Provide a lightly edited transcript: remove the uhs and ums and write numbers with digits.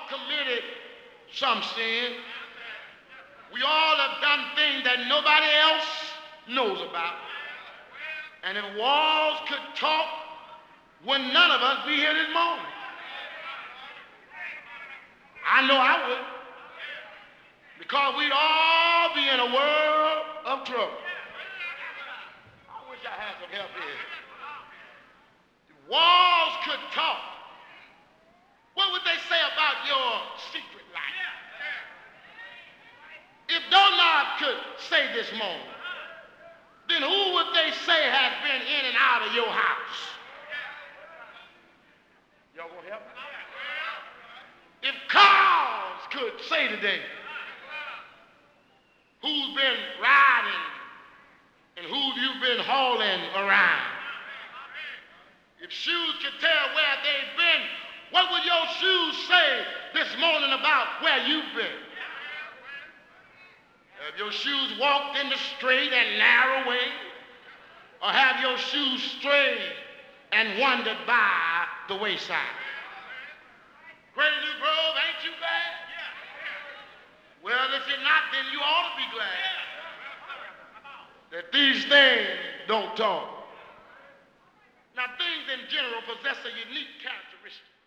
committed some sin. We all have done things that nobody else knows about. And if walls could talk, wouldn't none of us be here this morning. I know I would. Because we'd all be in a world of trouble. I wish I had some help here. If walls could talk, what would they say about your secret life? If doorknob could say this morning, then who would they say has been in and out of your house? Y'all gonna help me? If cars could say today, who's been riding and who you've been hauling around? If shoes could tell where they've been, what would your shoes say this morning about where you've been? Have your shoes walked in the straight and narrow way? Or have your shoes strayed and wandered by the wayside? Great New Grove, ain't you glad? Well, if you're not, then you ought to be glad that these things don't talk. Now, things in general possess a unique characteristic.